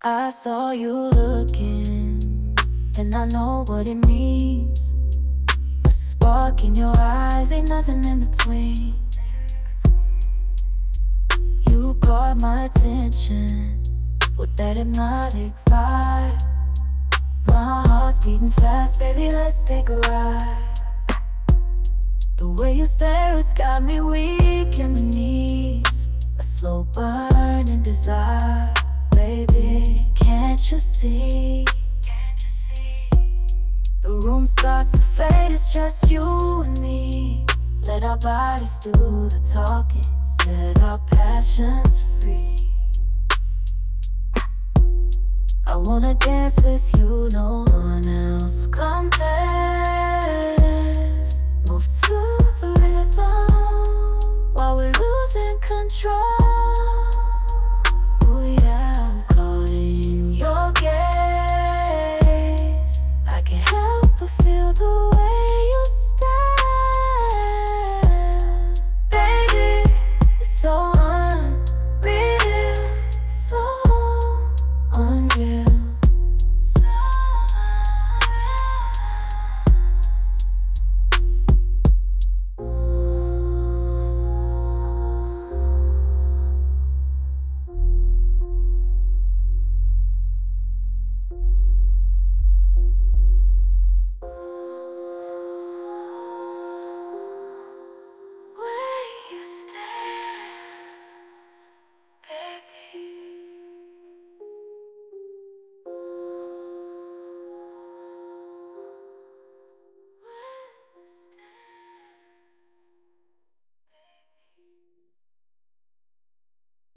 I saw you looking, and I know what it means. A spark in your eyes, ain't nothing in between. You caught my attention with that hypnotic vibe. My heart's beating fast, baby, let's take a ride. The way you stare, it's got me weak in the knees. A slow burning desire, baby, can't you see? The room starts to fade, it's just you and me. Let our bodies do the talking, set our passions free. I wanna dance with you, no one else compares. Move to the rhythm while we're losing control.